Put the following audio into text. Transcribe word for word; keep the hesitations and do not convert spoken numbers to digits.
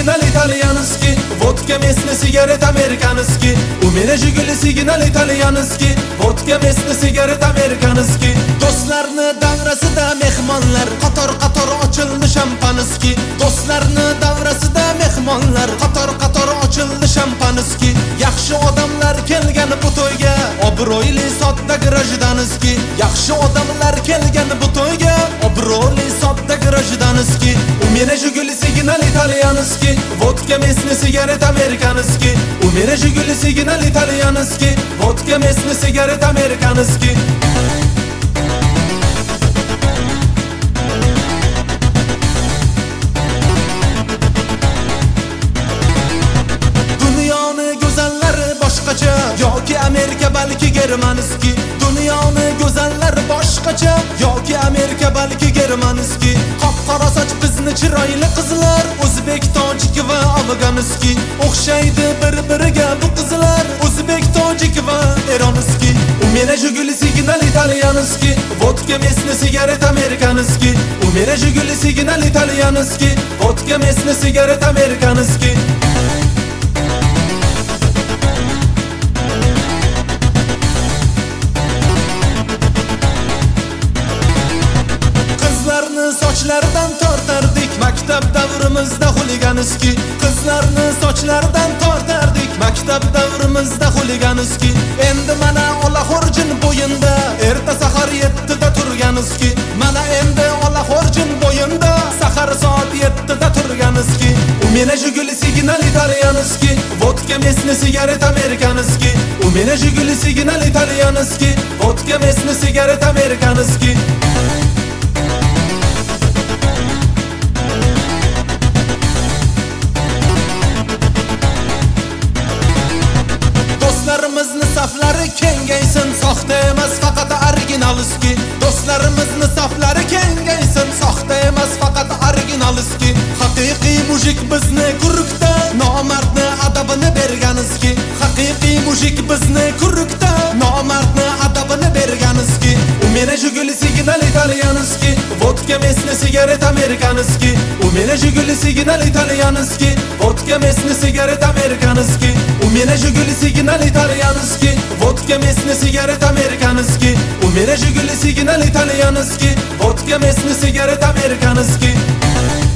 signal italianski, vodka mesni sigaret amerikanski. U meni Jiguli signal italianski, vodka mesni sigaret amerikanski. Do'stlarni davrasida mehmonlar, qator-qator ochildi shampanski. Do'stlarni davrasida mehmonlar, qator-qator ochildi shampanski. Yaxshi odamlar kelgan bu to'yga, obro'li sodda grajdanski. Yaxshi odamlar kelgan bu to'yga, obro'li sodda grajdanski. U meni Jiguli signal italianski, vodka mesni sigaret amerikanski. U meni Jiguli signal italianski, vodka mesni sigaret amerikanski. Yoki Amerika balki Germanski. Dunyoni go'zallari boshqacha, yoki Amerika balki Germanski. Qop-qora soch bizni chiroyli qizlar, o'zbek, tojik va afg'onski. O'xshaydi bir-biriga bu qizlar, o'zbek, tojik va eronski. U meni Jiguli signal italianski, vodka mesni sigaret amerikanski. U meni Jiguli signal italianski, vodka mesni sigaret amerikanski. Sochlardan tortardik maktab davrimizda xuliganski. Qizlarni sochlaridan tortardik maktab davrimizda xuliganski. Endi mana olaxo'rjin bo'yinda erta sahar yettida turganski. Mana endi olaxo'rjin bo'yinda sahar soat yettida turganski. U meni Jiguli signal italianski, vodka mesni sigaret amerikanski. U meni Jiguli signal italianski, vodka mesni sigaret amerikanski. Do'stlarimizni saflari kengaysin, soxta emas faqat originalski. Do'stlarimizni saflari kengaysin, soxta emas faqat originalski. Haqiqiy mujik bizni kurukda, nomardni adabini berganski. Haqiqiy mujik bizni kurukda, nomardni adabini berganski. U meni Jiguli signal italianski, vodka mesni sigaret amerikanski. U meni Jiguli signal italianski, vodka mesni sigaret amerikanski. U meni Jiguli signal italianski, vodka mesni sigaret amerikanski. U meni Jiguli signal italianski, vodka mesni sigaret amerikanski.